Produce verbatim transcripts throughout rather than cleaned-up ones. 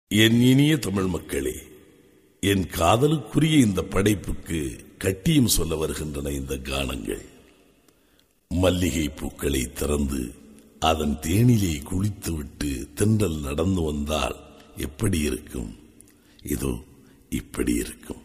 என் இனிய தமிழ் மக்களே, என் காதலுக்குரிய இந்த படைப்புக்கு கட்டியம் சொல்ல வருகின்றன இந்த கானங்கள். மல்லிகை பூக்களை திறந்து அதன் தேனிலே குளித்துவிட்டு தென்றல் நடந்து வந்தால் எப்படி இருக்கும்? இதோ இப்படி இருக்கும்.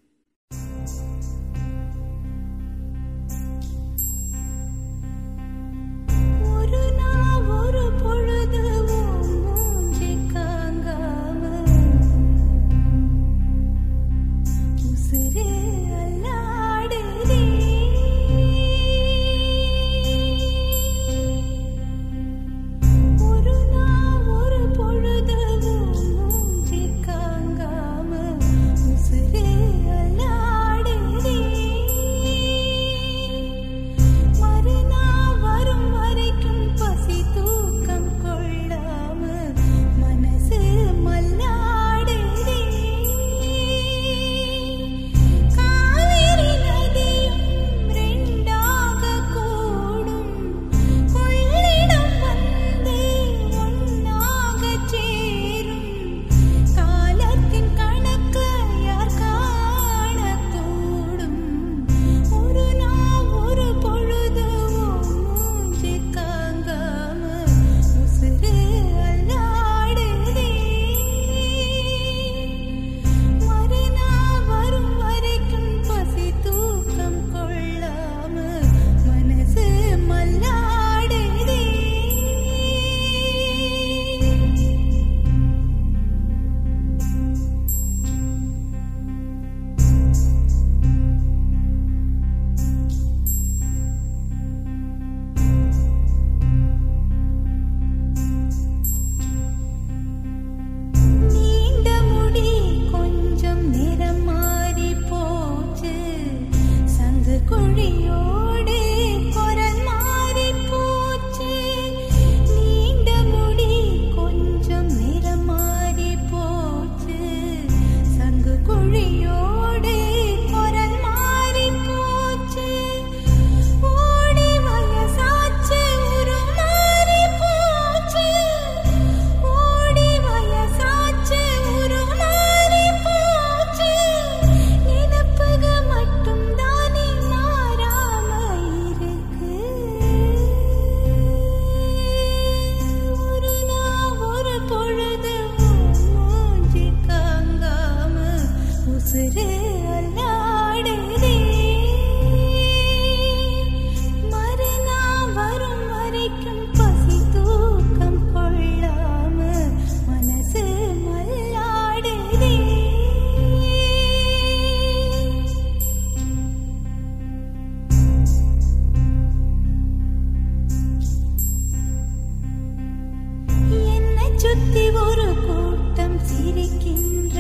சுத்தி ஒரு கூட்டம் சிரிக்கின்ற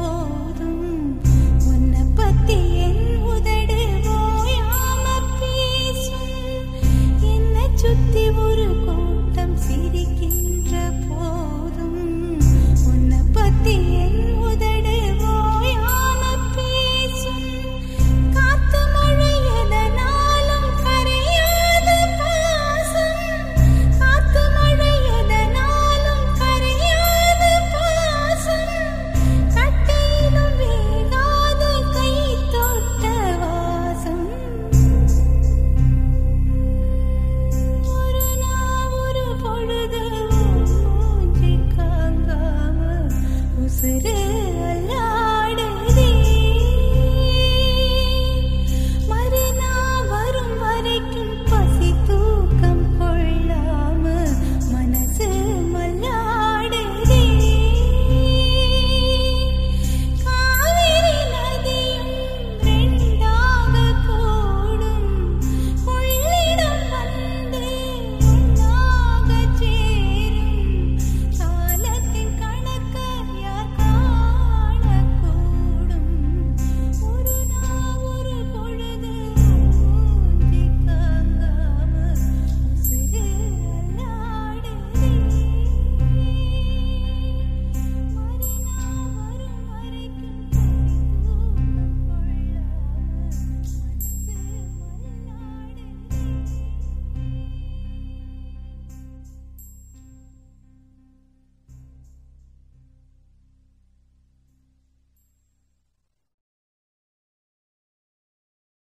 போதும் உன்னை பத்தி என் உதடு ஓயாம பேசும். என்னை சுத்தி ஒரு கூட்டம் சிரிக்கின்ற போதும் உன்னை பத்தி என் உதடு ஓயாம பேசும். காத்து மழை எதனாலும் கரையாத பாசம், காத்து மழை எதனாலும் கரையாத பாசம், கட்டையிலும் வேகாத கை தொட்ட வாசம். ஒரு நாள் ஒரு பொழுது மூஞ்சி காங்காம உசுரே